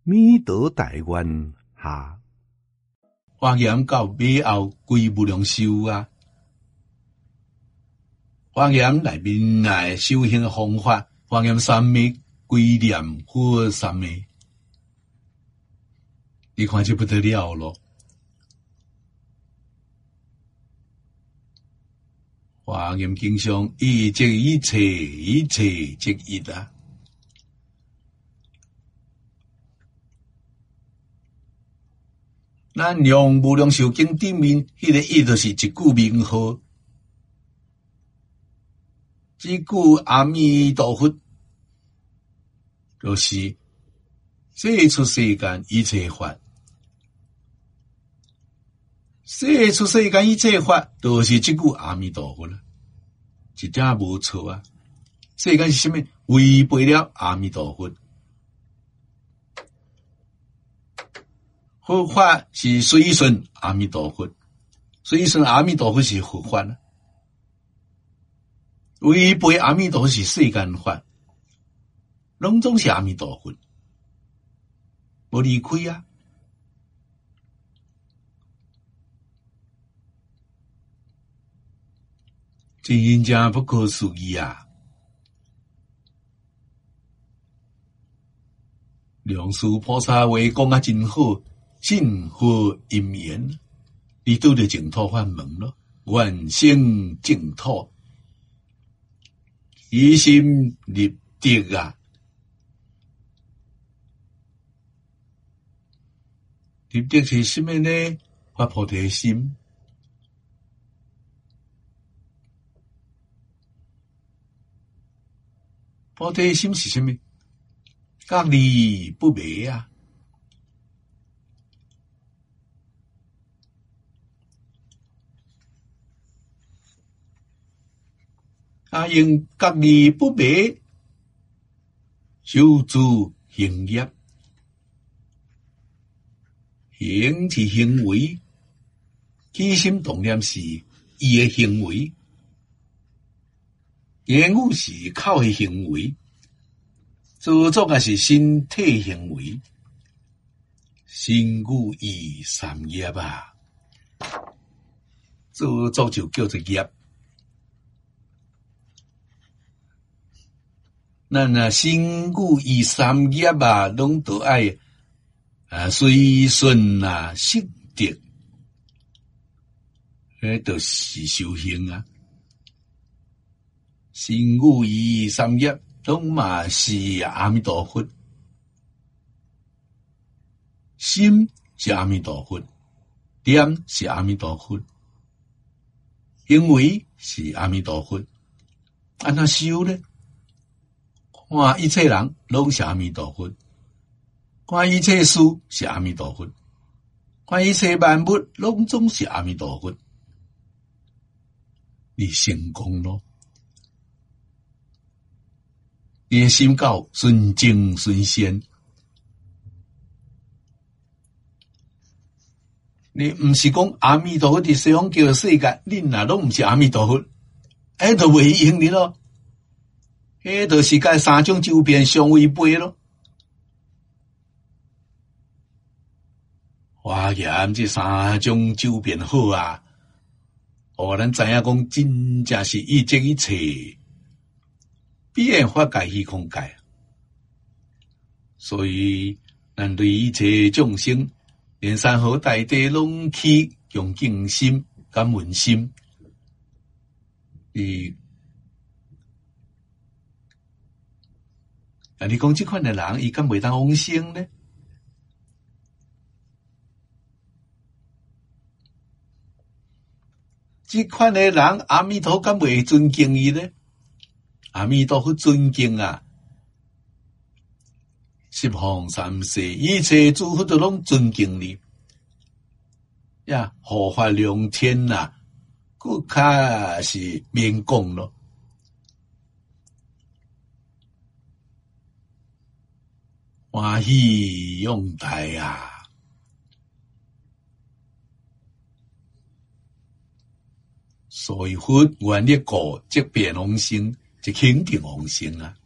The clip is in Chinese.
弥陀大愿下， 华严到尾后归无量寿啊！华严内面来修行方法，华严三昧归念佛三昧，你看就不得了咯。华严经上一即一切，一切即一啊！咱用无量寿经顶面，迄个意就是一句名号，这句阿弥陀佛，就是世出世间一切法，世出世间一切法，就是这句阿弥陀佛了，一点无错啊！世间是什么？违背了阿弥陀佛。佛法是随顺阿弥陀佛，随顺阿弥陀佛是佛法啊。违背阿弥陀佛是世间法，拢总是阿弥陀佛，无离开啊。真正不可思议啊！良师菩萨话讲啊真好。信佛因缘，你拄着净土法门咯，愿生净土，一心立德啊！立德是什么呢？发菩提心，菩提心是什么？隔离不昧啊！用隔离不昧，修诸行业，行是行为，起心动念是伊的行为，言语是口的行为，做作也是身体行为，身语意三业啊，做作就叫做业。咱身语意三业啊，拢都爱随顺啊，识得，迄就是修行啊。身语意三业拢嘛是阿弥陀佛，心是阿弥陀佛，念是阿弥陀佛，行为是阿弥陀佛，安怎修呢？看一切人拢是阿弥陀佛，看一切事是阿弥陀佛，看一切万物拢总是阿弥陀佛，你成功咯！你的心够纯净纯善，你毋是讲阿弥陀佛伫西方极乐世界，恁若拢毋是阿弥陀佛，迄就袂用你咯。迄就是甲三种周边相违背咯。华严这三种周边好啊，咱知影讲真正是一即一切，必然法界虚空界。所以咱对一切众生，连山河大地拢起恭敬心、感恩心，你讲这款的人，伊敢袂当往生呢？这款的人，阿弥陀敢袂尊敬伊呢？阿弥陀佛尊敬啊！十方三世一切诸佛都拢尊敬你呀，护法良天啊，更较是免讲咯。欢喜永泰啊！所以佛愿力故，即便往生，即肯定往生啊！